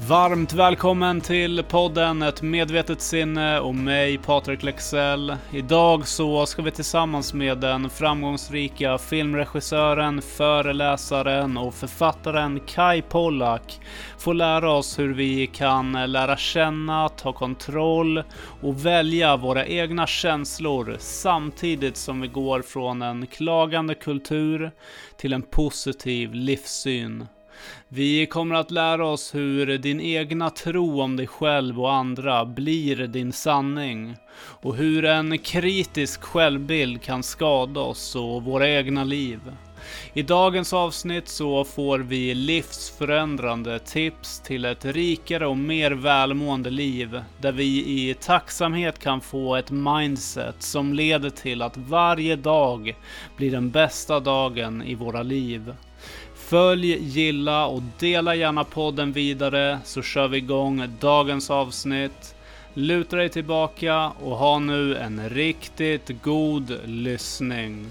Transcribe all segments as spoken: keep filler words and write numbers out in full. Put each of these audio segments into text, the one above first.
Varmt välkommen till podden Ett medvetet sinne och mig, Patrik Lexell. Idag så ska vi tillsammans med den framgångsrika filmregissören, föreläsaren och författaren Kai Pollak få lära oss hur vi kan lära känna, ta kontroll och välja våra egna känslor samtidigt som vi går från en klagande kultur till en positiv livssyn. Vi kommer att lära oss hur din egna tro om dig själv och andra blir din sanning och hur en kritisk självbild kan skada oss och våra egna liv. I dagens avsnitt så får vi livsförändrande tips till ett rikare och mer välmående liv där vi i tacksamhet kan få ett mindset som leder till att varje dag blir den bästa dagen i våra liv. Följ, gilla och dela gärna podden vidare så kör vi igång dagens avsnitt. Luta dig tillbaka och ha nu en riktigt god lyssning.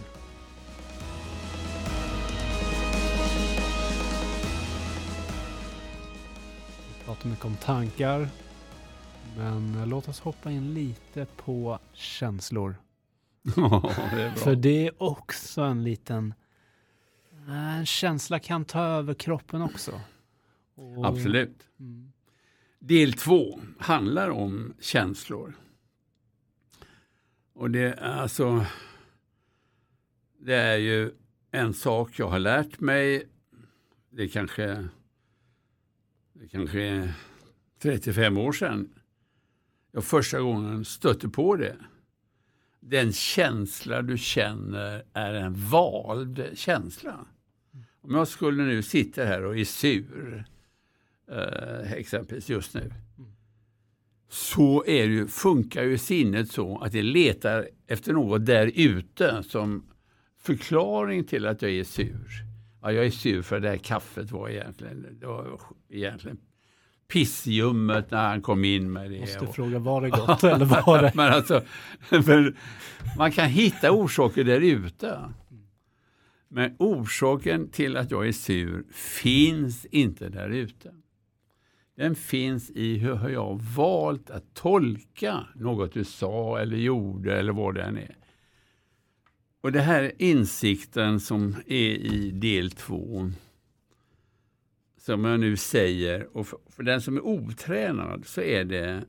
Vi pratar mycket om tankar, men låt oss hoppa in lite på känslor. Ja, det är bra. För det är också en liten... En känsla kan ta över kroppen också. Och... Absolut. Mm. Del två handlar om känslor. Och det är alltså... Det är ju en sak jag har lärt mig. Det är kanske... Det är kanske trettiofem år sedan. Jag första gången stötte på det. Den känsla du känner är en vald känsla. Om jag skulle nu sitta här och är sur, eh, exempelvis just nu, så är det ju, funkar ju sinnet så att det letar efter något där ute som förklaring till att jag är sur. Ja, jag är sur för det här kaffet var egentligen, det var egentligen pissljummet när han kom in med det. Måste och... fråga, var det gott eller var det? Men alltså, för man kan hitta orsaker där ute. Men orsaken till att jag är sur finns inte där ute. Den finns i hur jag har valt att tolka något du sa eller gjorde eller vad det än är. Och det här är insikten som är i del två. Som jag nu säger, och för, för den som är otränad så är det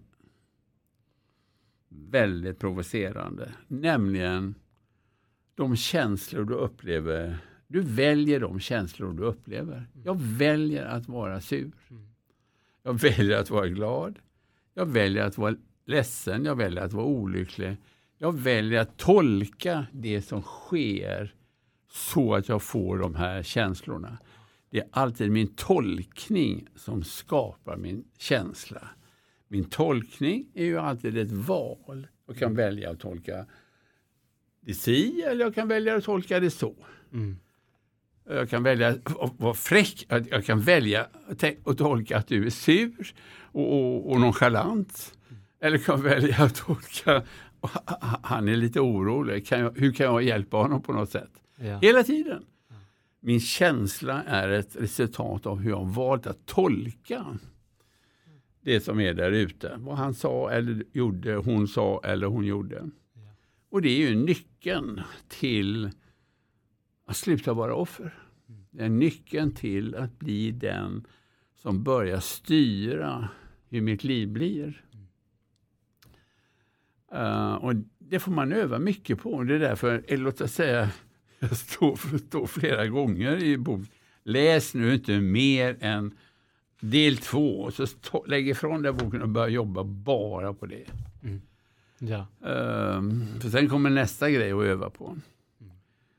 väldigt provocerande. Nämligen de känslor du upplever. Du väljer de känslor du upplever. Jag väljer att vara sur. Jag väljer att vara glad. Jag väljer att vara ledsen. Jag väljer att vara olycklig. Jag väljer att tolka det som sker så att jag får de här känslorna. Det är alltid min tolkning som skapar min känsla. Min tolkning är ju alltid ett val. Jag kan välja att tolka det si eller jag kan välja att tolka det så. Mm. Jag kan välja att vara fräck. Jag kan välja att tolka att du är sur och, och, och nonchalant. Mm. Eller kan välja att tolka han är lite orolig. Kan jag, hur kan jag hjälpa honom på något sätt? Ja. Hela tiden. Min känsla är ett resultat av hur jag har valt att tolka det som är där ute. Vad han sa eller gjorde, hon sa eller hon gjorde. Ja. Och det är ju nyckeln till att sluta vara offer. Mm. Det är nyckeln till att bli den som börjar styra hur mitt liv blir. Mm. Uh, och det får man öva mycket på. Det är därför, eller låt oss säga... Jag står, står flera gånger i bok. Läs nu inte mer än del två. Så stå, lägg ifrån den boken och börja jobba bara på det. Mm. Ja. Um, för sen kommer nästa grej att öva på. Mm.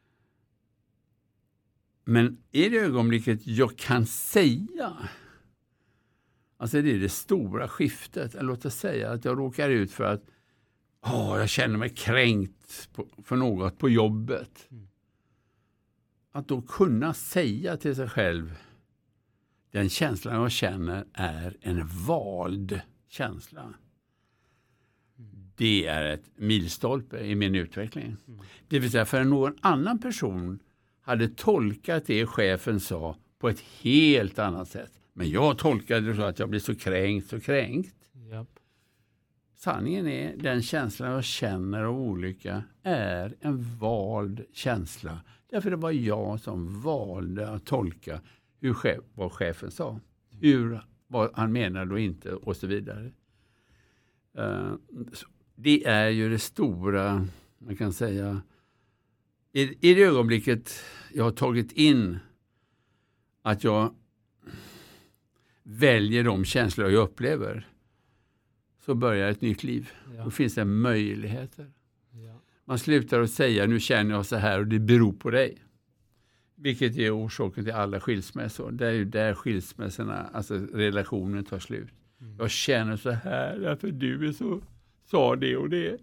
Men i det ögonblicket jag kan säga. Alltså det är det stora skiftet. Låt oss säga att jag råkar ut för att åh, jag känner mig kränkt på, för något på jobbet. Mm. Att då kunna säga till sig själv den känslan jag känner är en vald känsla. Det är ett milstolpe i min utveckling. Mm. Det vill säga för någon annan person hade tolkat det chefen sa på ett helt annat sätt. Men jag tolkade det så att jag blir så kränkt, så kränkt. Japp. Sanningen är, den känslan jag känner av olycka är en vald känsla. Därför det var jag som valde att tolka hur chef, vad chefen sa. Hur, vad han menade och inte och så vidare. Uh, det är ju det stora, man kan säga, i, i det ögonblicket jag har tagit in att jag väljer de känslor jag upplever, så börjar ett nytt liv. Ja. Då finns det möjligheter. Ja. Man slutar att säga, nu känner jag så här och det beror på dig. Vilket är orsaken till alla skilsmässor. Det är ju där skilsmässorna, alltså relationen tar slut. Mm. Jag känner så här därför du är så, sa det och det.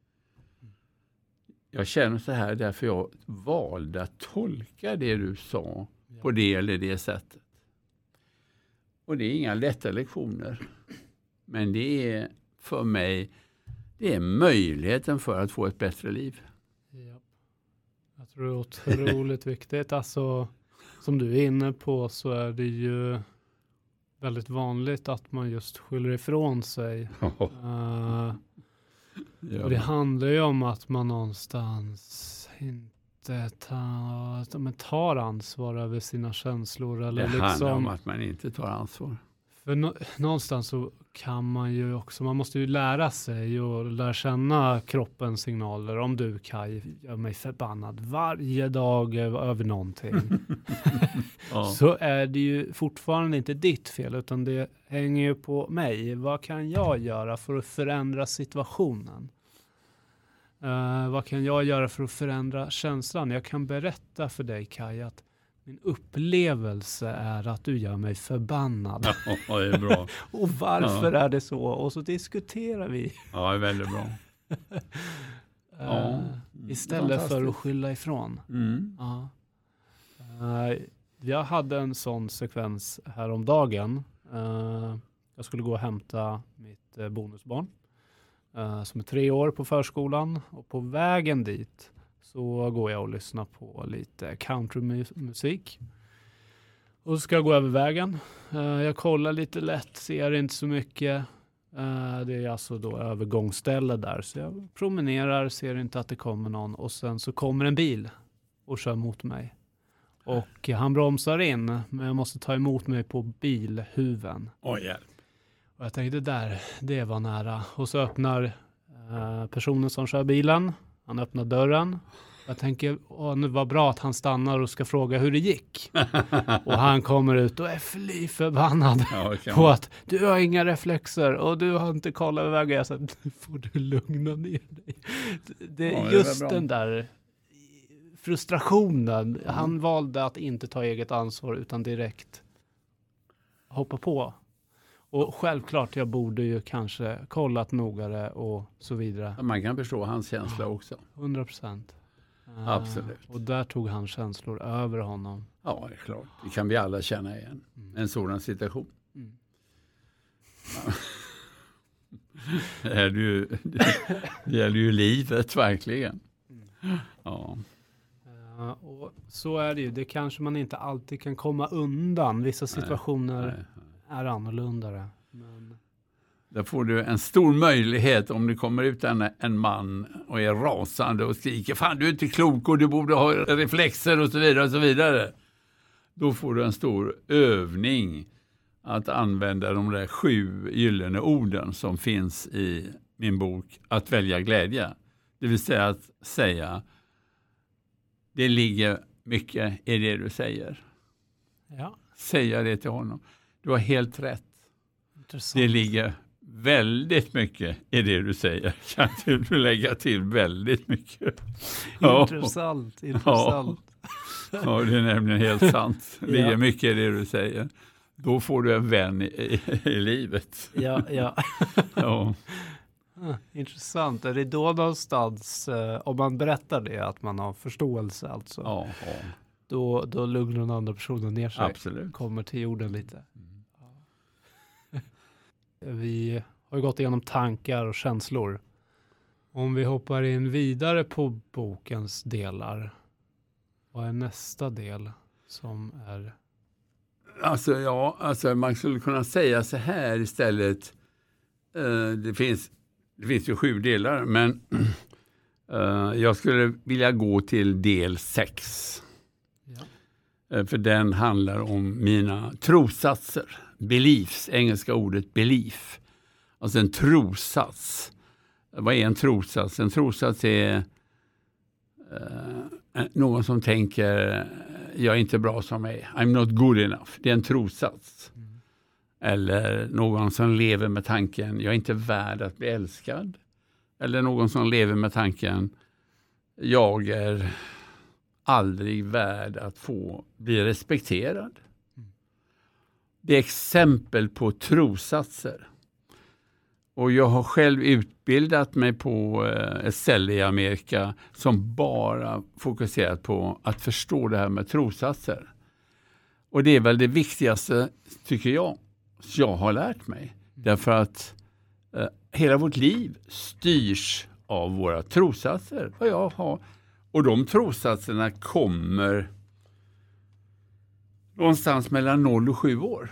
Jag känner så här därför jag valde att tolka det du sa ja. På det eller det sättet. Och det är inga lätta lektioner. Men det är för mig, det är möjligheten för att få ett bättre liv. Ja. Jag tror det är otroligt viktigt. Alltså, som du är inne på så är det ju väldigt vanligt att man just skyller ifrån sig. uh, ja. Och det handlar ju om att man någonstans inte tar, men tar ansvar över sina känslor. Eller det liksom, handlar om att man inte tar ansvar. För no- någonstans så kan man ju också, man måste ju lära sig och lära känna kroppens signaler. Om du, Kaj, gör mig förbannad varje dag över någonting. Ja. Så är det ju fortfarande inte ditt fel, utan det hänger ju på mig. Vad kan jag göra för att förändra situationen? Uh, vad kan jag göra för att förändra känslan? Jag kan berätta för dig, Kaj, att min upplevelse är att du gör mig förbannad. Ja, det är bra. Och varför ja. Är det så? Och så diskuterar vi. Ja, det är väldigt bra. uh, ja, istället för att skylla ifrån. Mm. Uh. Uh, jag hade en sån sekvens här om dagen. Uh, jag skulle gå och hämta mitt uh, bonusbarn. Uh, som är tre år på förskolan. Och på vägen dit så går jag och lyssnar på lite countrymusik. Och så ska jag gå över vägen. Uh, jag kollar lite lätt, ser inte så mycket. Uh, det är alltså då övergångsställe där. Så jag promenerar, ser inte att det kommer någon. Och sen så kommer en bil och kör mot mig. Och han bromsar in, men jag måste ta emot mig på bilhuven. Oj, hjälp. Och jag tänkte där, det var nära. Och så öppnar uh, personen som kör bilen. Han öppnar dörren. Jag tänker, åh, nu var bra att han stannar och ska fråga hur det gick. Och han kommer ut och är fly förbannad ja, på att du har inga reflexer och du har inte kollat över vägen. Jag sa, nu får du lugna ner dig. Det är ja, just det den där frustrationen. Mm. Han valde att inte ta eget ansvar utan direkt hoppa på. Och självklart, jag borde ju kanske kollat nogare och så vidare. Man kan förstå hans känsla också. hundra procent. Uh, Absolut. Och där tog han känslor över honom. Ja, det är klart. Det kan vi alla känna igen. Mm. En sådan situation. Mm. Ja. Det gäller ju, det gäller ju livet, verkligen. Mm. Ja. Uh, och så är det ju. Det kanske man inte alltid kan komma undan. Vissa situationer... Nej, nej. är annorlunda. Men... Där får du en stor möjlighet om det kommer ut en, en man och är rasande och skriker fan du är inte klok och du borde ha reflexer och så vidare och så vidare. Då får du en stor övning att använda de där sju gyllene orden som finns i min bok Att välja glädje. Det vill säga att säga det ligger mycket i det du säger. Ja. Säga det till honom. Du har helt rätt. Intressant. Det ligger väldigt mycket i det du säger. Kan du lägga till väldigt mycket? Intressant, ja. intressant. Ja. Ja, det är nämligen helt sant. Det ligger ja. mycket i det du säger. Då får du en vän i, i, i livet. Ja, ja. Ja. Ah, intressant. Är det då någonstans, eh, om man berättar det, att man har förståelse alltså? Ja, ja. Då, då lugnar den andra personen ner sig. Absolut. Kommer till jorden lite. Mm. Ja. Vi har gått igenom tankar och känslor. Om vi hoppar in vidare på bokens delar. Vad är nästa del som är alltså, ja, alltså man skulle kunna säga så här istället. Uh, det, finns, det finns ju sju delar, men uh, jag skulle vilja gå till del sex. Ja. Uh, för den handlar om mina trossatser. Beliefs, engelska ordet belief. Alltså en trossats. Vad är en trossats? En trossats är uh, någon som tänker jag är inte bra som mig. I'm not good enough. Det är en trossats. Mm. Eller någon som lever med tanken jag är inte värd att bli älskad. Eller någon som lever med tanken jag är aldrig värd att få bli respekterad. Mm. Det är exempel på trossatser. Och jag har själv utbildat mig på ett ställe i Amerika som bara fokuserat på att förstå det här med trossatser. Och det är väl det viktigaste, tycker jag, jag har lärt mig. Därför att eh, hela vårt liv styrs av våra trossatser. Vad jag har. Och de trossatserna kommer någonstans mellan noll och sju år.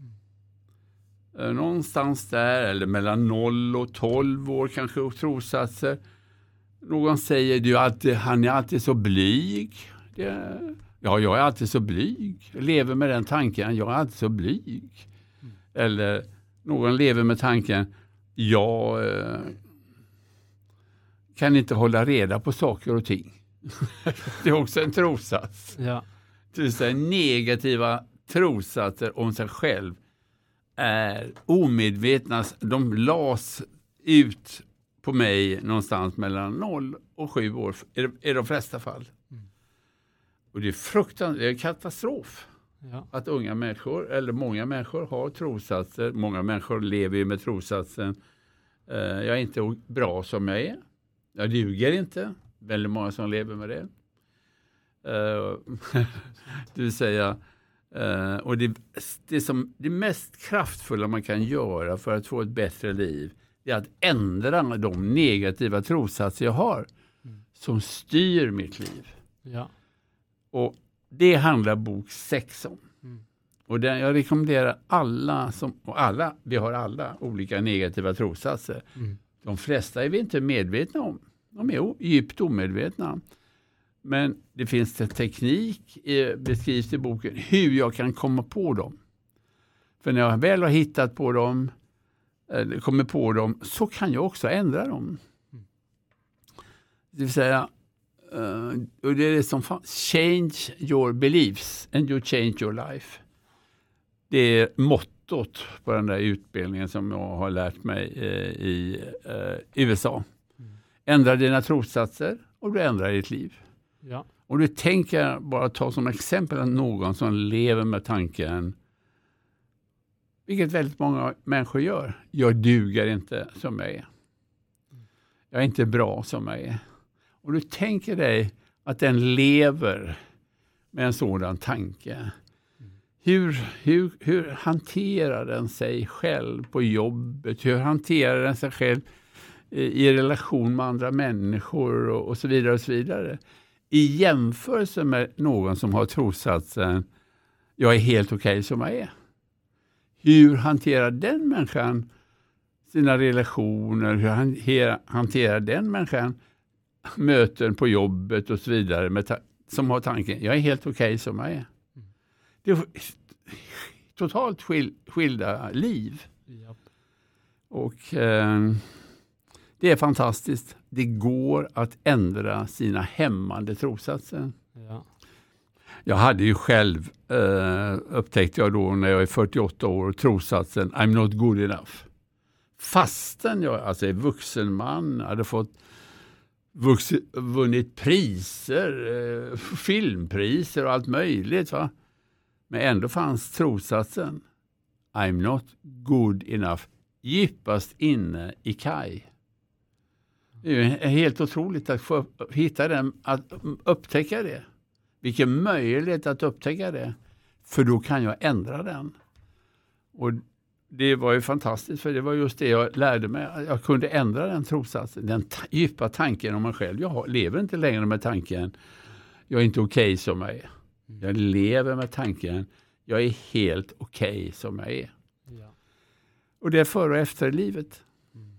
Någonstans där, eller mellan noll och tolv år kanske trossatser. Någon säger du alltid, han är alltid så blyg. Det, ja, jag är alltid så blyg. Jag lever med den tanken, jag är alltid så blyg. Mm. Eller någon lever med tanken, jag eh, kan inte hålla reda på saker och ting. Det är också en trossats. Ja. Det vill säga negativa trossatser om sig själv är omedvetna. De las ut på mig någonstans mellan noll och sju år i de flesta fall. Mm. Och det är fruktansvärt, det är en katastrof. Ja. Att unga människor, eller många människor har trossatser. Många människor lever ju med trossatsen. Uh, jag är inte bra som jag är. Jag duger inte. Väldigt många som lever med det. Uh, det vill säga Uh, och det, det, som, det mest kraftfulla man kan göra för att få ett bättre liv är att ändra de negativa trossatser jag har mm. som styr mitt liv. Ja. Och det handlar bok sex om. Mm. Och den, jag rekommenderar alla, som, och alla, vi har alla olika negativa trossatser. Mm. De flesta är vi inte medvetna om. De är djupt omedvetna. Men det finns en teknik, beskrivs i boken, hur jag kan komma på dem. För när jag väl har hittat på dem, eller kommer på dem, så kan jag också ändra dem. Det vill säga, uh, och det är det som change your beliefs and you change your life. Det är mottot på den där utbildningen som jag har lärt mig uh, i uh, U S A. Ändra dina trossatser och du ändrar ditt liv. Ja. Och du tänker bara ta som exempel att någon som lever med tanken, vilket väldigt många människor gör, jag duger inte som jag är. Jag är inte bra som jag är. Och du tänker dig att den lever med en sådan tanke. Hur, hur, hur hanterar den sig själv på jobbet? Hur hanterar den sig själv i relation med andra människor och, och så vidare och så vidare. I jämförelse med någon som har trossatsen jag är helt okej okay som jag är. Hur hanterar den människan sina relationer? Hur hanterar, hanterar den människan möten på jobbet och så vidare med ta- som har tanken jag är helt okej okay som jag är. Det är totalt skil- skilda liv. Japp. Och eh, det är fantastiskt. Det går att ändra sina hämmande trossatser. Ja. Jag hade ju själv, eh, upptäckte jag då när jag är fyrtioåtta år, trossatsen I'm not good enough. Fastän jag alltså är vuxen man, hade fått vuxen, vunnit priser, eh, filmpriser och allt möjligt. Va? Men ändå fanns trossatsen I'm not good enough djupast inne i Kaj. Det är helt otroligt att få hitta den, att upptäcka det. Vilken möjlighet att upptäcka det. För då kan jag ändra den. Och det var ju fantastiskt, för det var just det jag lärde mig. Jag kunde ändra den trossatsen, den ta- djupa tanken om mig själv. Jag lever inte längre med tanken jag är inte okej okay som jag är. Jag lever med tanken Jag är helt okej okay som jag är. Ja. Och det är före och efter i livet. Mm.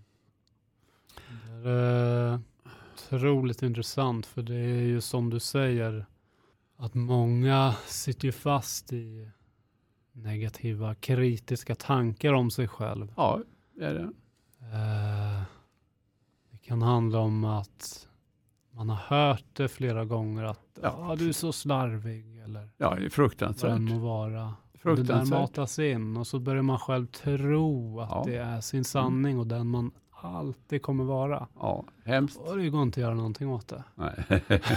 Det är otroligt intressant, för det är ju som du säger att många sitter ju fast i negativa, kritiska tankar om sig själv. Ja, det är det. Eh, det kan handla om att man har hört det flera gånger att ja. ah, du är så slarvig. Eller ja, det är fruktansvärt. vad det må vara. Fruktansvärt. Det där matas in och så börjar man själv tro att ja. det är sin sanning mm. och den man alltid kommer vara. Ja, hemskt. Och det går inte att göra någonting åt det. Nej.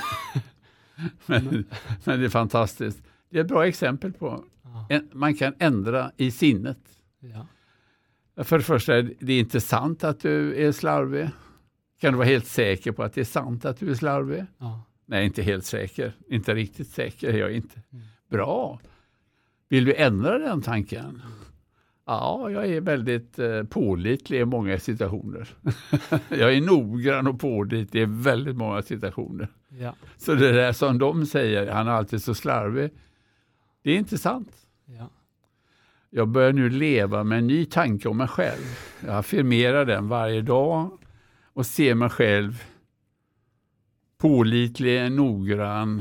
men, men det är fantastiskt. Det är ett bra exempel på ja. en, man kan ändra i sinnet. Ja. För det första är det inte sant att du är slarvig. Kan du vara helt säker på att det är sant att du är slarvig? Ja. Nej, inte helt säker. Inte riktigt säker är jag inte. Mm. Bra. Vill du ändra den tanken? Mm. Ja, jag är väldigt eh, pålitlig i många situationer. Jag är noggrann och pålitlig i väldigt många situationer. Ja. Så det där som de säger, han är alltid så slarvig, det är inte sant. Ja. Jag börjar nu leva med en ny tanke om mig själv. Jag affirmerar den varje dag och ser mig själv pålitlig, noggrann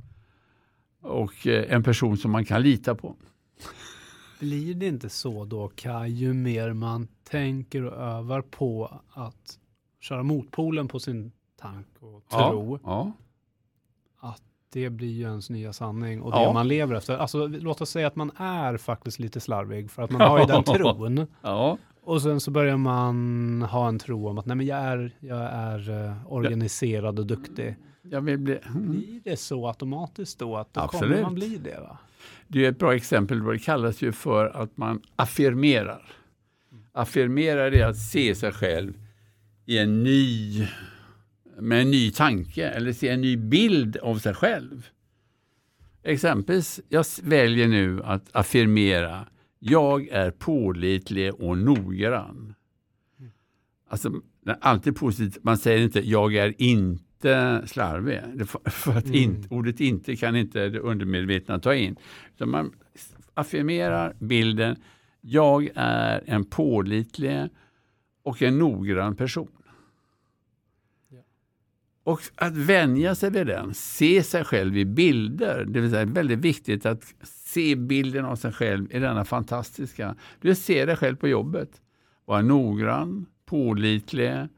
och eh, en person som man kan lita på. Blir det inte så då, Kaj, ju mer man tänker och övar på att köra motpolen på sin tank och tro, ja, ja. att det blir ju ens nya sanning och ja. det man lever efter. Alltså låt oss säga att man är faktiskt lite slarvig för att man har ju den tron. Ja. Och sen så börjar man ha en tro om att nej, men jag är, jag är uh, organiserad och duktig. Jag vill bli... Mm. Blir det så automatiskt då att då Absolut. kommer man bli det, va? Det är ett bra exempel. Det kallas ju för att man affirmerar. Mm. Affirmerar är att se sig själv i en ny, med en ny tanke eller se en ny bild av sig själv. Exempelvis, jag väljer nu att affirmera: jag är pålitlig och noggrann. Mm. Alltså, det är alltid positivt. Man säger inte jag är inte slarvig. För att mm. in, ordet inte kan inte det undermedvetna ta in. Så man affirmerar bilden: jag är en pålitlig och en noggrann person. Ja. Och att vänja sig vid den, se sig själv i bilder, det vill säga väldigt viktigt att se bilden av sig själv i denna fantastiska. Du ser dig själv på jobbet. Var noggrann, pålitlig,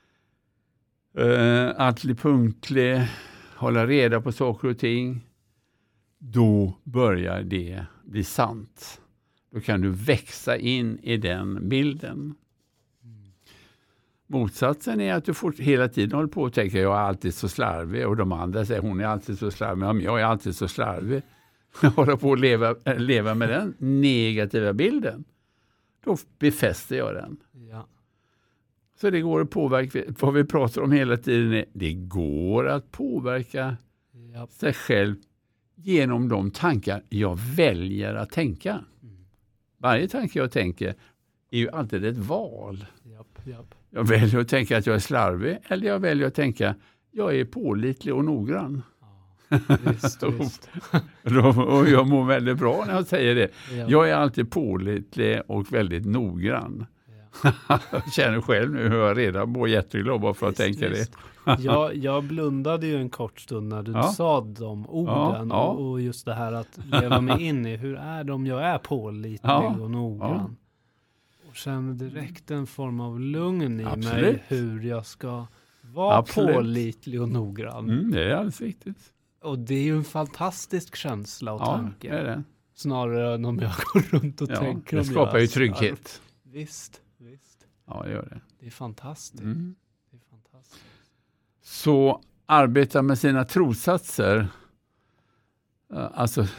Uh, alltid punktlig, hålla reda på saker och ting. Då börjar det bli sant. Då kan du växa in i den bilden. Mm. Motsatsen är att du får hela tiden håller på och tänker jag är alltid så slarvig, och de andra säger hon är alltid så slarvig, men jag är alltid så slarvig. Håller på att leva, leva med den negativa bilden. Då befäster jag den. Ja. Så det går att påverka, vad vi pratar om hela tiden är, det går att påverka Japp. sig själv genom de tankar jag väljer att tänka. Mm. Varje tanke jag tänker är ju alltid ett val. Japp, japp. Jag väljer att tänka att jag är slarvig, eller jag väljer att tänka jag är pålitlig och noggrann. Ja, visst, visst. Och jag mår väldigt bra när jag säger det. Japp. Jag är alltid pålitlig och väldigt noggrann. Jag känner själv nu hur jag redan mår jätteglad bara för att visst, tänka visst. det. jag, jag blundade ju en kort stund när du ja. sa de orden ja, ja. Och, och just det här att leva mig in i hur är de jag är pålitlig ja. och noggrann. Ja. Och känner direkt en form av lugn i Absolut. mig hur jag ska vara Absolut. pålitlig och noggrann. Mm, det är alldeles viktigt. Och det är ju en fantastisk känsla och ja, tanke. Det är det. Snarare än om jag går runt och ja, tänker det om skapar jag ju trygghet. Visst, visst. Ja, det gör det. Det är fantastiskt. Mm. Det är fantastiskt. Så arbeta med sina trossatser. Alltså,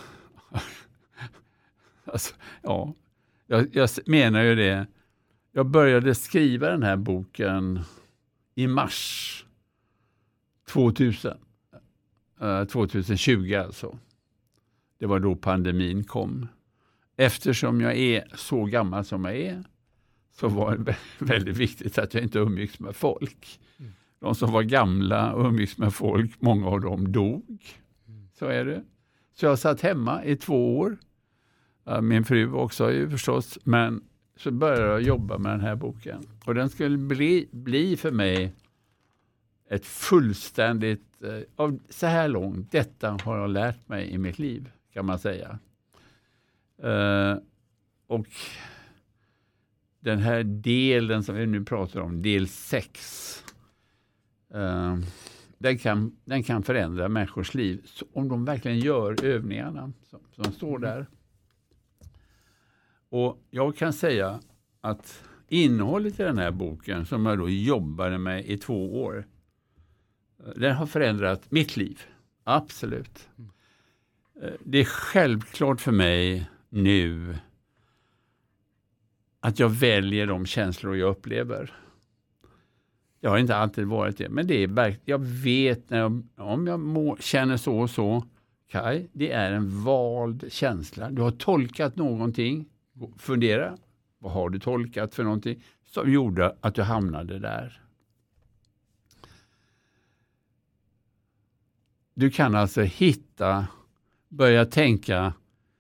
alltså ja, jag, jag menar ju det. Jag började skriva den här boken i mars tvåtusen. tjugo alltså. Det var då pandemin kom. Eftersom jag är så gammal som jag är, så var det väldigt viktigt att jag inte umgicks med folk. Mm. De som var gamla och umgicks med folk, många av dem dog. Mm. Så är det. Så jag satt hemma i två år Min fru också ju förstås. Men så började jag jobba med den här boken. Och den skulle bli, bli för mig ett fullständigt, av så här långt, detta har jag lärt mig i mitt liv, kan man säga. Uh, och den här delen som vi nu pratar om, del sex, uh, den, kan, den kan förändra människors liv så om de verkligen gör övningarna som, som står där. Och jag kan säga att innehållet i den här boken som jag då jobbade med i två år, den har förändrat mitt liv. Absolut. Mm. Det är självklart för mig nu att jag väljer de känslor jag upplever. Jag har inte alltid varit det, men det är jag vet när jag, om jag må, känner så och så, Kai, det är en vald känsla. Du har tolkat någonting, fundera, vad har du tolkat för någonting som gjorde att du hamnade där? Du kan alltså hitta, börja tänka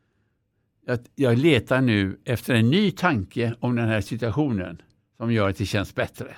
att jag letar nu efter en ny tanke om den här situationen som gör att det känns bättre.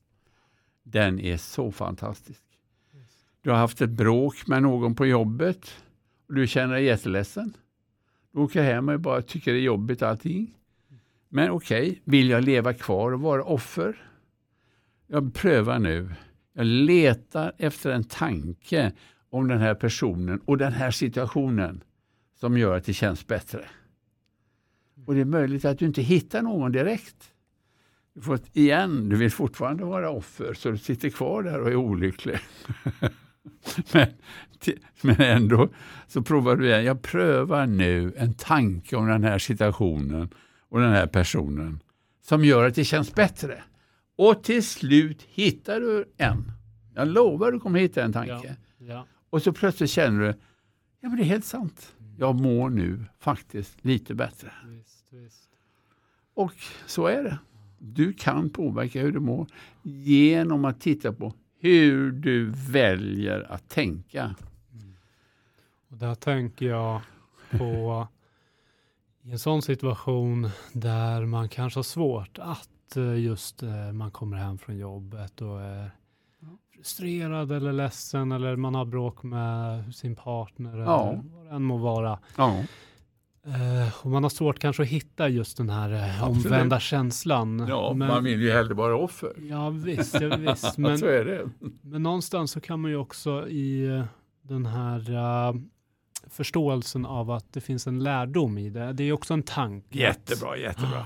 Den är så fantastisk. Du har haft ett bråk med någon på jobbet och du känner dig jätteledsen. Du åker hem och bara tycker det är jobbigt allting. Men okej, okay, vill jag leva kvar och vara offer? Jag prövar nu. Jag letar efter en tanke om den här personen och den här situationen som gör att det känns bättre. Och det är möjligt att du inte hittar någon direkt. Du får ett, igen, du vill fortfarande vara offer så du sitter kvar där och är olycklig. men, t- men ändå så provar du igen. Jag prövar nu en tanke om den här situationen och den här personen som gör att det känns bättre. Och till slut hittar du en. Jag lovar du kommer hitta en tanke. Ja, ja. Och så plötsligt känner du, ja men det är helt sant. Jag mår nu faktiskt lite bättre. Visst, visst. Och så är det. Du kan påverka hur du mår genom att titta på hur du väljer att tänka. Mm. Och där tänker jag på i en sån situation där man kanske har svårt att just man kommer hem från jobbet och är frustrerad eller ledsen eller man har bråk med sin partner ja. eller vad det än må vara. Ja. Uh, och man har svårt kanske att hitta just den här uh, omvända känslan. Ja, men, man vill ju hellre vara offer. Ja, visst. Ja, visst. Men, så är det. Men någonstans så kan man ju också i uh, den här uh, förståelsen av att det finns en lärdom i det. Det är också en tanke. Jättebra, jättebra.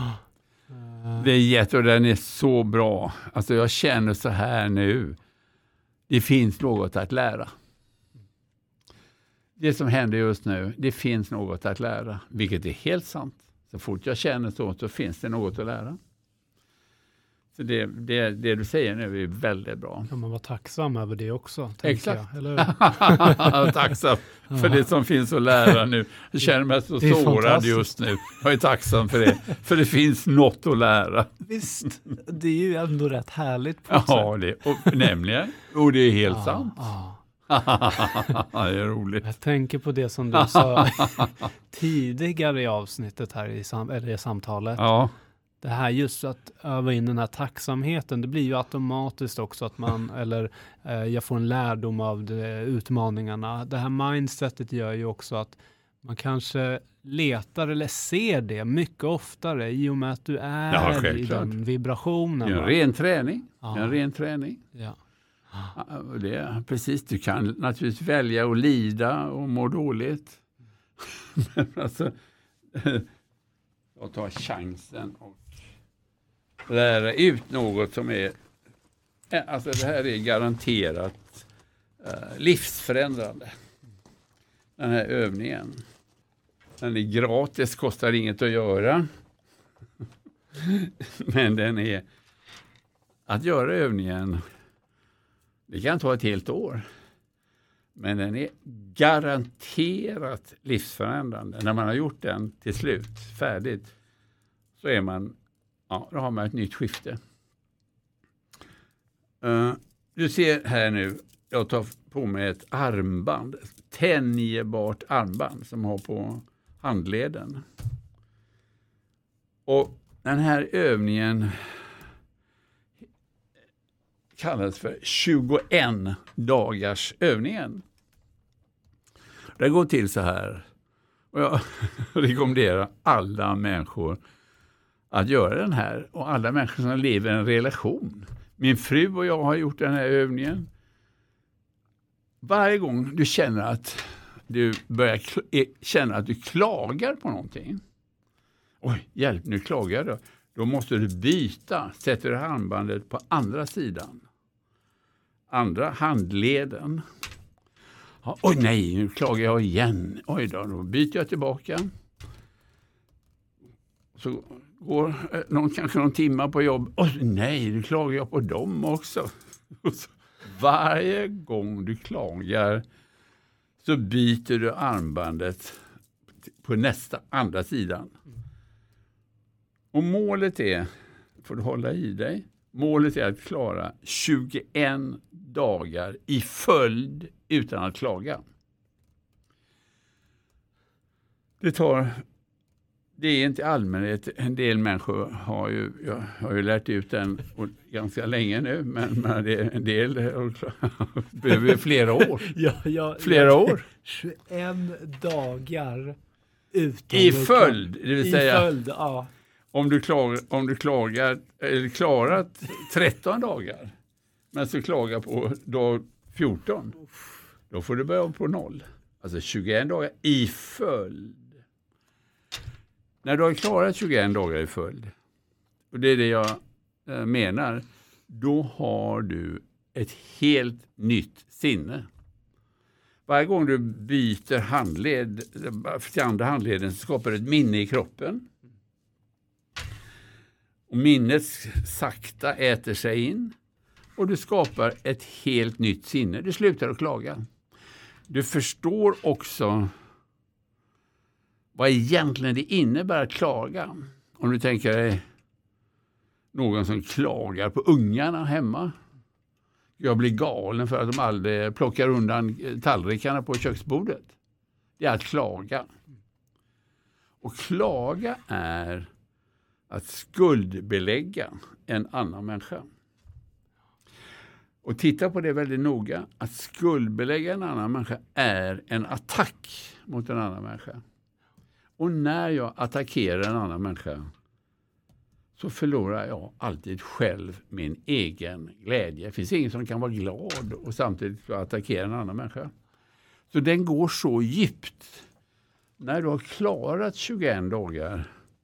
Uh, det är jättebra, den är så bra. Alltså jag känner så här nu. Det finns något att lära. Det som händer just nu, det finns något att lära. Vilket är helt sant. Så fort jag känner så, så finns det något att lära. Så det, det, det du säger nu är väldigt bra. Kan man vara tacksam över det också? Exakt. Jag, eller? Tacksam för det som finns att lära nu. Jag känner mig så sårad just nu. Jag är tacksam för det. För det finns något att lära. Visst, det är ju ändå rätt härligt. På ja, det, och, nämligen. Och det är helt ja, sant. Ja. det är roligt. Jag tänker på det som du sa tidigare i avsnittet här i, sam- eller i samtalet. Ja. Det här just att öva in den här tacksamheten, det blir ju automatiskt också att man, eller eh, jag får en lärdom av det, utmaningarna. Det här mindsetet gör ju också att man kanske letar eller ser det mycket oftare i och med att du är ja, i den vibrationen. Det är en ren träning. Ja. Det är en ren träning. Ja. Ja, det är, precis, du kan naturligtvis välja att lida och må dåligt. Men alltså, jag tar chansen och lära ut något som är, alltså det här är garanterat uh, livsförändrande. Den här övningen. Den är gratis, kostar inget att göra. Men den är, att göra övningen, det kan ta ett helt år. Men den är garanterat livsförändrande. När man har gjort den till slut, färdigt, så är man, ja, då har man ett nytt skifte. Uh, du ser här nu, jag tar på mig ett armband, tänjbart armband som har på handleden. Och den här övningen kallas för tjugoen dagars övningen. Det går till så här. Och jag rekommenderar alla människor att göra den här. Och alla människor som lever i en relation. Min fru och jag har gjort den här övningen. Varje gång du känner att du börjar kl- känna att du klagar på någonting. Oj, hjälp, nu klagar du. Då måste du byta. Sätter du handbandet på andra sidan. Andra handleden. Ja, oj nej, nu klagar jag igen. Oj då, då byter jag tillbaka. Så går någon, kanske någon timme på jobb. Oj nej, nu klagar jag på dem också. Så, varje gång du klagar så byter du armbandet på nästa andra sidan. Och målet är, får du hålla i dig, målet är att klara tjugoen dagar i följd utan att klaga. Det tar, det är inte allmänhet, en del människor har ju, jag har ju lärt ut den ganska länge nu, men, men det är en del behöver flera år. ja, ja, flera ja, år. tjugoen dagar utan I följd, det vill I säga följd, ja. om du klagar, om du klagar eller klarat tretton dagar men så klagar på dag fjorton, då får du börja om på noll. Alltså tjugoen dagar i följd. När du har klarat tjugoen dagar i följd, och det är det jag menar, då har du ett helt nytt sinne. Varje gång du byter handled till andra handleden så skapar du ett minne i kroppen. Och minnet sakta äter sig in. Och du skapar ett helt nytt sinne. Du slutar att klaga. Du förstår också vad egentligen det innebär att klaga. Om du tänker dig någon som klagar på ungarna hemma. Jag blir galen för att de aldrig plockar undan tallrikarna på köksbordet. Det är att klaga. Och klaga är att skuldbelägga en annan människa. Och titta på det väldigt noga. Att skuldbelägga en annan människa är en attack mot en annan människa. Och när jag attackerar en annan människa så förlorar jag alltid själv min egen glädje. Det finns ingen som kan vara glad och samtidigt attackera en annan människa. Så den går så djupt. När du har klarat tjugoen dagar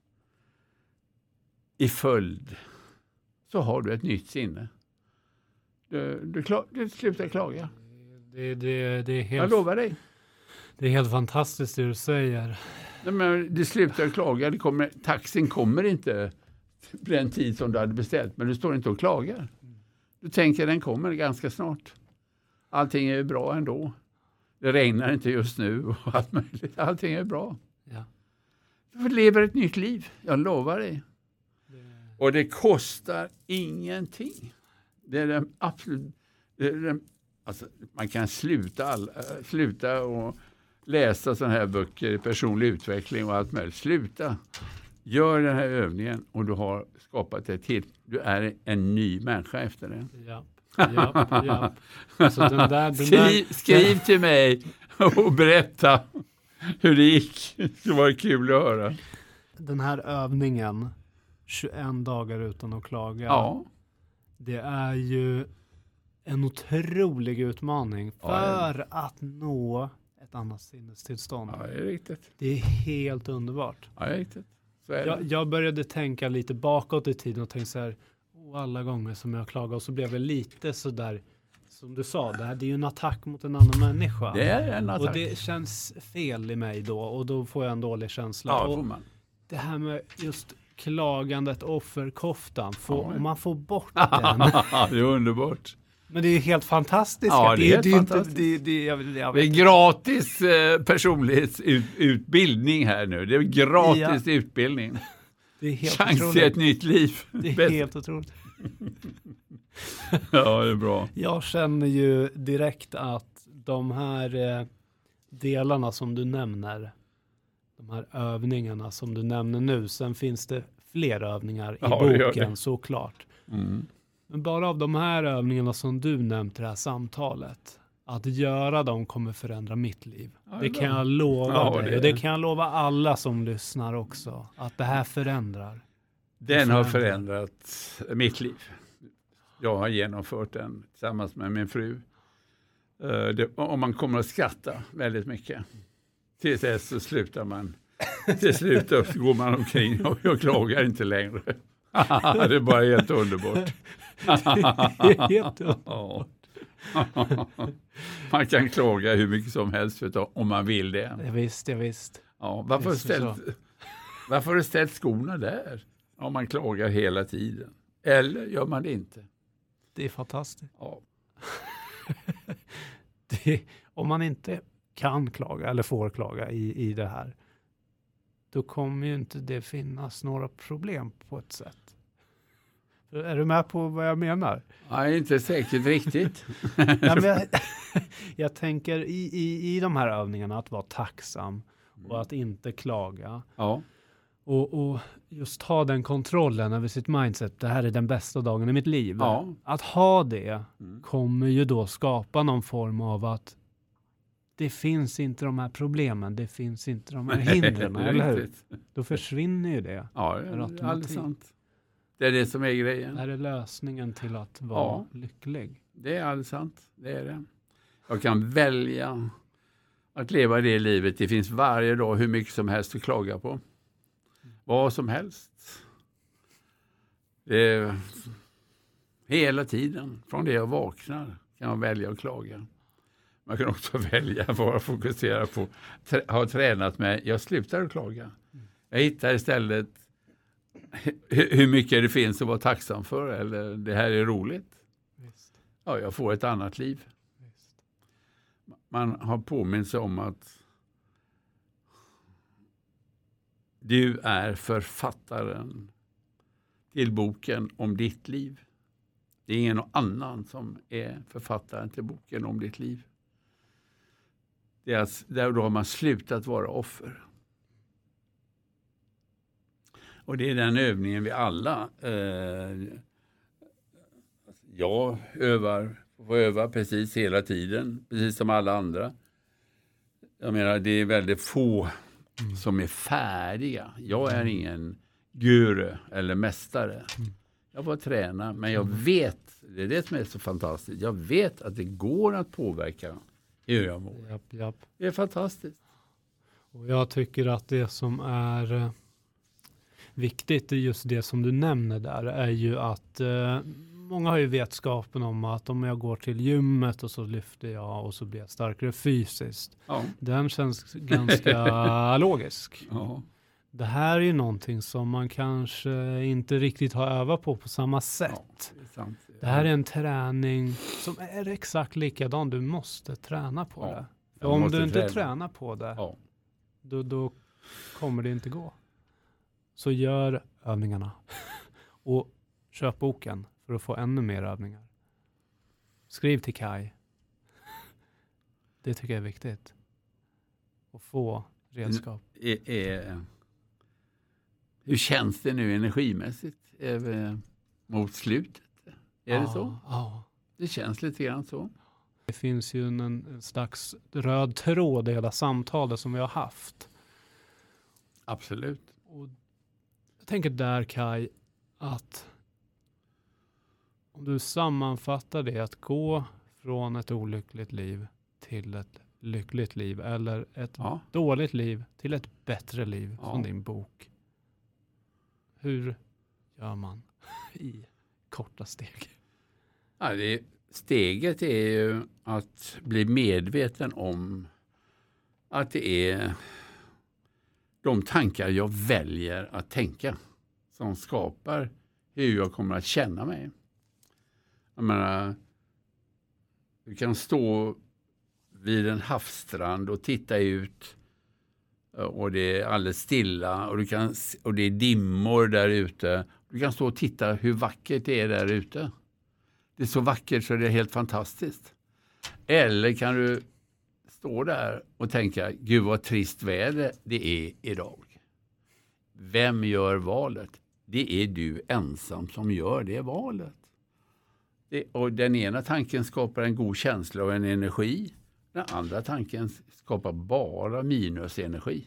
i följd så har du ett nytt sinne. Du, du, klar, du slutar klaga. Det, det, det är helt, jag lovar dig. Det är helt fantastiskt det du säger. Nej, men du slutar klaga. Det kommer, taxin kommer inte på den tid som du hade beställt. Men du står inte och klagar. Du tänker den kommer ganska snart. Allting är bra ändå. Det regnar inte just nu. Och allt möjligt. Allting är bra. Ja. Du lever ett nytt liv. Jag lovar dig. Det... Och det kostar ingenting. Det är den absolut... Det är den, alltså, man kan sluta, all, sluta och läsa sådana här böcker i personlig utveckling och allt möjligt. Sluta. Gör den här övningen och du har skapat ett till. Du är en ny människa efter det. Ja, ja, ja. Alltså den där, den skriv där, skriv till mig och berätta hur det gick. Det var kul att höra. Den här övningen, tjugoen dagar utan att klaga. Ja. Det är ju en otrolig utmaning för ja, att nå ett annat sinnestillstånd. Ja, det är riktigt. Det är helt underbart. Ja, det är riktigt. Så är jag, det. jag började tänka lite bakåt i tiden och tänkte så här, oh, alla gånger som jag klagar, och så blev det lite så där, som du sa, det här det är ju en attack mot en annan människa. Det är en attack. Och det känns fel i mig då, och då får jag en dålig känsla. Ja, och får man. Det här med just klagandet, offerkoftan, får, ja, om man får bort den. Det är underbart. Men det är helt fantastiskt. Ja, det är helt det, fantastiskt. Det, det, jag, jag det är gratis eh, personlighetsutbildning här nu. Det är gratis ja. utbildning. Det är helt chans otroligt. till ett nytt liv. Det är Bäst. helt otroligt. Ja, det är bra. Jag känner ju direkt att de här eh, delarna som du nämner, de här övningarna som du nämner nu, sen finns det fler övningar i Ja, det gör boken det. såklart. Mm. Men bara av de här övningarna som du nämnt i det här samtalet, att göra dem kommer förändra mitt liv. Ja, det det är kan bra. jag lova Ja, dig. det- Och det kan jag lova alla som lyssnar också. Att det här förändrar. Den har förändrar. förändrat mitt liv. Jag har genomfört den tillsammans med min fru. Eh, det, och man kommer att skratta väldigt mycket. Till dess så slutar man. Till slut upp går man omkring och jag klagar inte längre. Det är bara helt underbart. Helt underbart. Ja. Man kan klaga hur mycket som helst vet du, om man vill det. Ja, visst, ja, visst. Ja, varför, har du Visst är det ställt, varför har du ställt skorna där? Om man klagar hela tiden. Eller gör man det inte? Det är fantastiskt. Ja. Det, om man inte kan klaga eller får klaga i, i det här, då kommer ju inte det finnas några problem på ett sätt. Är du med på vad jag menar? Nej, inte säkert riktigt. Ja, men jag, jag tänker i, i, i de här övningarna att vara tacksam och att inte klaga. Ja. Och, och just ha den kontrollen över sitt mindset. Det här är den bästa dagen i mitt liv. Ja. Att ha det Mm. kommer ju då skapa någon form av att det finns inte de här problemen. Det finns inte de här hindren, Det är eller hur? riktigt. Då försvinner ju det. Ja, det Per är automatik. alldeles sant. Det är det som är grejen. Det här är lösningen till att vara Ja. lycklig. Det är alldeles sant. Det är det. Jag kan välja att leva det livet. Det finns varje dag hur mycket som helst att klaga på. Vad som helst. Det är hela tiden. Från det jag vaknar kan jag välja att klaga. Man kan också välja att vara fokuserad på trä- ha tränat med. Jag slutar att klaga. Jag hittar istället hu- hur mycket det finns att vara tacksam för. Eller det här är roligt. Visst, Ja, jag får ett annat liv. visst. Man har påminnt sig om att du är författaren till boken om ditt liv. Det är ingen annan som är författaren till boken om ditt liv. Det är att, där då har man slutat vara offer. Och det är den övningen vi alla eh, jag övar får öva precis hela tiden, precis som alla andra. Jag menar, det är väldigt få Mm. som är färdiga. Jag är ingen guru eller mästare. Mm. Jag får träna, men jag vet, det är det som är så fantastiskt, jag vet att det går att påverka hur jag mår. Japp, japp. Det är fantastiskt. Och jag tycker att det som är eh, viktigt, är just det som du nämner där, är ju att eh, många har ju vetskapen om att om jag går till gymmet och så lyfter jag och så blir jag starkare fysiskt. Ja. Den känns ganska logisk. Ja. Det här är ju någonting som man kanske inte riktigt har övat på på samma sätt. Det är sant. Det här är en träning som är exakt likadan. Du måste träna på Ja, det. För jag om måste du inte träna. tränar på det, Ja. då, då kommer det inte gå. Så gör övningarna. Och köp boken för att få ännu mer övningar. Skriv till Kai. Det tycker jag är viktigt. Att få redskap. Är, är, hur känns det nu energimässigt är mot slutet? Är det så? Ja. Det känns lite grann så. Det finns ju en, en slags röd tråd i hela samtalet som vi har haft. Absolut. Och jag tänker där, Kai, att om du sammanfattar det, att gå från ett olyckligt liv till ett lyckligt liv, eller ett Ja. dåligt liv till ett bättre liv, Ja. från din bok. Hur gör man i korta steg? Ja, det, steget är ju att bli medveten om att det är de tankar jag väljer att tänka som skapar hur jag kommer att känna mig. Jag menar, du kan stå vid en havsstrand och titta ut och det är alldeles stilla och, du kan, och det är dimmor där ute. Du kan stå och titta hur vackert det är där ute. Det är så vackert så det är helt fantastiskt. Eller kan du stå där och tänka, gud vad trist väder det är idag. Vem gör valet? Det är du ensam som gör det valet. Det, och den ena tanken skapar en god känsla och en energi. Den andra tanken skapar bara minusenergi.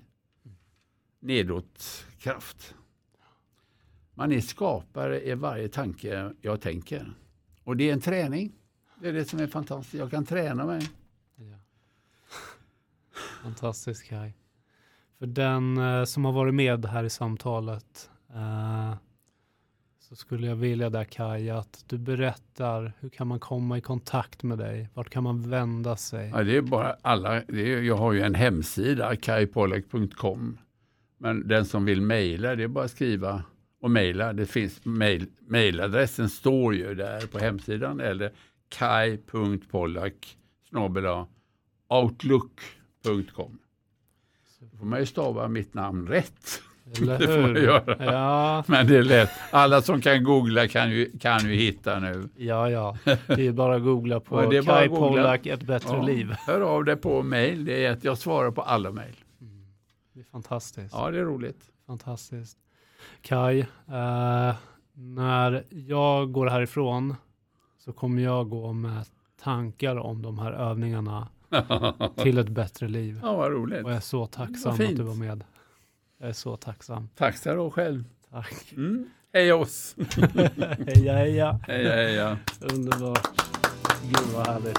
Nedåtkraft. Man är skapare i varje tanke jag tänker. Och det är en träning. Det är det som är fantastiskt. Jag kan träna mig. Ja. Fantastiskt, Kaj. För den eh, som har varit med här i samtalet eh, så skulle jag vilja där, Kaj, att du berättar hur kan man komma i kontakt med dig? Vart kan man vända sig? Ja, det är bara alla. Det är, jag har ju en hemsida, kaj pollak punkt com. Men den som vill mejla, det är bara att skriva och mejla. Det finns mail, mejladressen står ju där på hemsidan, eller kaj punkt pollak snabel-a outlook punkt com. Då får man ju stava mitt namn rätt. Eller det får man hur? göra. Ja. Men det är lätt. Alla som kan googla kan ju, kan ju hitta nu. Ja, ja. Det är bara att googla på Ja, det är bara Kaj att googla. Pollak, ett bättre Ja, liv. hör av dig på mejl. Det är att jag svarar på alla mejl. Mm. Det är fantastiskt. Ja, det är roligt. Fantastiskt. Kaj, eh, när jag går härifrån så kommer jag gå med tankar om de här övningarna till ett bättre liv. Ja, vad roligt. Och jag är så tacksam Vad fint. att du var med. Jag är så tacksam. Tack så då själv. Tack. Mm. Hej oss. Heja, heja. Heja, heja. Underbart. Gud vad härligt.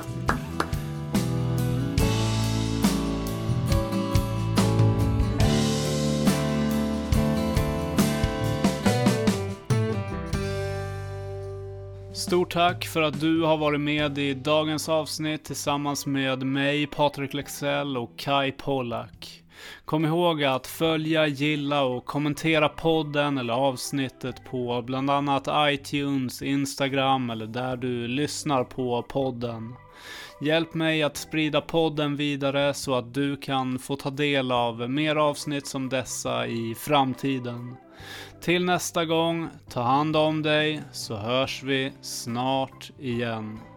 Stort tack för att du har varit med i dagens avsnitt tillsammans med mig, Patrik Lexell och Kaj Pollak. Kom ihåg att följa, gilla och kommentera podden eller avsnittet på bland annat iTunes, Instagram eller där du lyssnar på podden. Hjälp mig att sprida podden vidare så att du kan få ta del av mer avsnitt som dessa i framtiden. Till nästa gång, ta hand om dig så hörs vi snart igen.